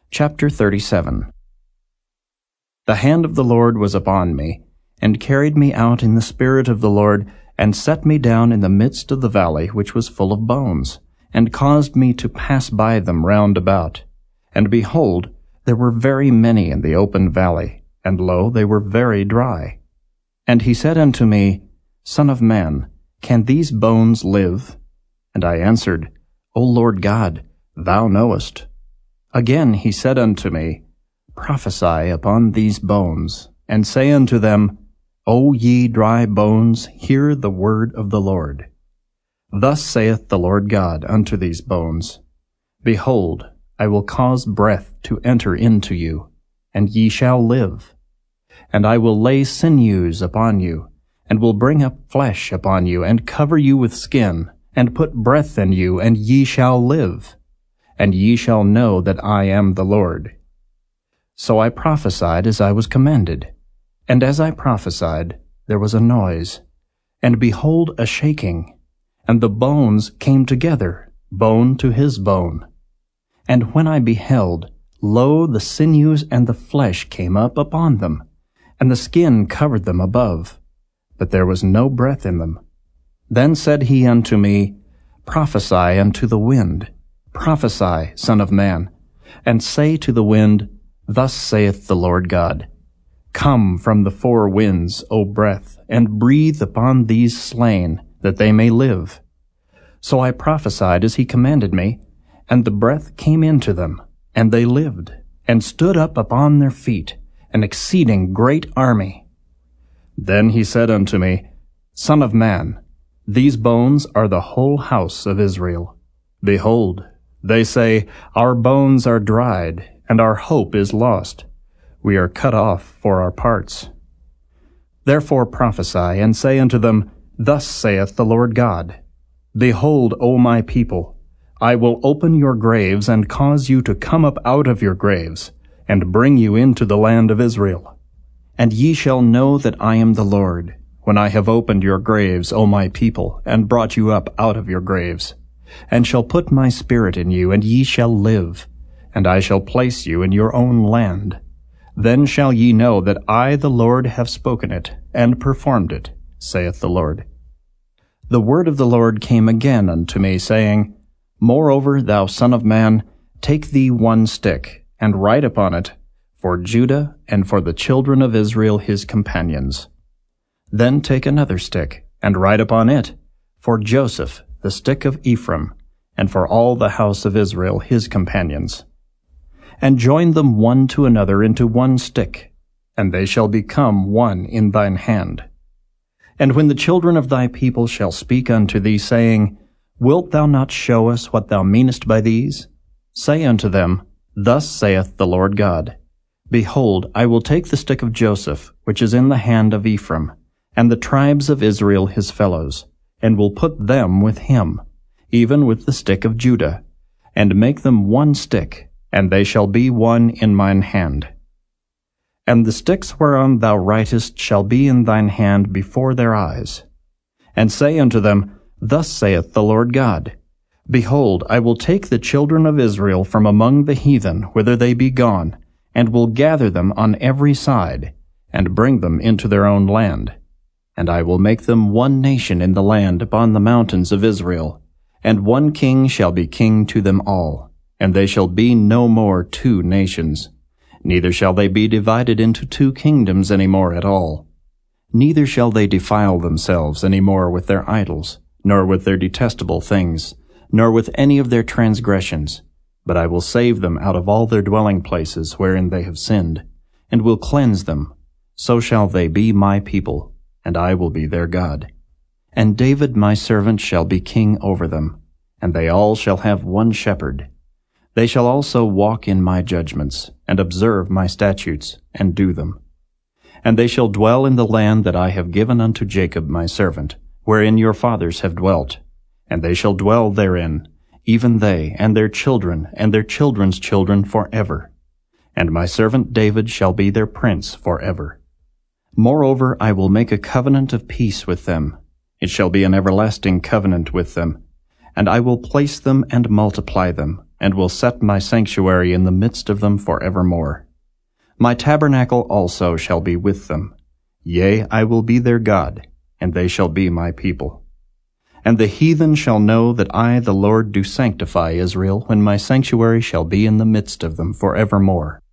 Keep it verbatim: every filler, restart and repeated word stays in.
Chapter thirty-seven. The hand of the Lord was upon me, and carried me out in the Spirit of the Lord, and set me down in the midst of the valley which was full of bones, and caused me to pass by them round about. And behold, there were very many in the open valley, and lo, they were very dry. And he said unto me, Son of man, can these bones live? And I answered, O Lord God, thou knowest. Again he said unto me, Prophesy upon these bones, and say unto them, O ye dry bones, hear the word of the Lord. Thus saith the Lord God unto these bones, Behold, I will cause breath to enter into you, and ye shall live. And I will lay sinews upon you, and will bring up flesh upon you, and cover you with skin, and put breath in you, and ye shall live. And ye shall know that I am the Lord. So I prophesied as I was commanded. And as I prophesied, there was a noise, and behold a shaking, and the bones came together, bone to his bone. And when I beheld, lo, the sinews and the flesh came up upon them, and the skin covered them above, but there was no breath in them. Then said he unto me, Prophesy unto the wind, Prophesy, Son of man, and say to the wind, Thus saith the Lord God, Come from the four winds, O breath, and breathe upon these slain, that they may live. So I prophesied as he commanded me, and the breath came into them, and they lived, and stood up upon their feet, an exceeding great army. Then he said unto me, Son of man, these bones are the whole house of Israel. Behold, they say, Our bones are dried, and our hope is lost. We are cut off for our parts. Therefore prophesy, and say unto them, Thus saith the Lord God, Behold, O my people, I will open your graves, and cause you to come up out of your graves, and bring you into the land of Israel. And ye shall know that I am the Lord, when I have opened your graves, O my people, and brought you up out of your graves, and shall put my spirit in you, and ye shall live, and I shall place you in your own land. Then shall ye know that I, the Lord, have spoken it, and performed it, saith the Lord. The word of the Lord came again unto me, saying, Moreover, thou son of man, take thee one stick, and write upon it, For Judah and for the children of Israel his companions. Then take another stick, and write upon it, For Joseph, the stick of Ephraim, and for all the house of Israel his companions. And join them one to another into one stick, and they shall become one in thine hand. And when the children of thy people shall speak unto thee, saying, Wilt thou not show us what thou meanest by these? Say unto them, Thus saith the Lord God, Behold, I will take the stick of Joseph, which is in the hand of Ephraim, and the tribes of Israel his fellows, and will put them with him, even with the stick of Judah, and make them one stick, and they shall be one in mine hand. And the sticks whereon thou writest shall be in thine hand before their eyes. And say unto them, Thus saith the Lord God, Behold, I will take the children of Israel from among the heathen, whither they be gone, and will gather them on every side, and bring them into their own land. And I will make them one nation in the land upon the mountains of Israel, and one king shall be king to them all, and they shall be no more two nations. Neither shall they be divided into two kingdoms any more at all. Neither shall they defile themselves any more with their idols, nor with their detestable things, nor with any of their transgressions. But I will save them out of all their dwelling places wherein they have sinned, and will cleanse them. So shall they be my people, and I will be their God. And David my servant shall be king over them, and they all shall have one shepherd. They shall also walk in my judgments, and observe my statutes, and do them. And they shall dwell in the land that I have given unto Jacob my servant, wherein your fathers have dwelt, and they shall dwell therein, even they, and their children, and their children's children forever. And my servant David shall be their prince forever. Moreover, I will make a covenant of peace with them. It shall be an everlasting covenant with them. And I will place them and multiply them, and will set my sanctuary in the midst of them for evermore. My tabernacle also shall be with them. Yea, I will be their God, and they shall be my people. And the heathen shall know that I, the Lord, do sanctify Israel, when my sanctuary shall be in the midst of them for evermore.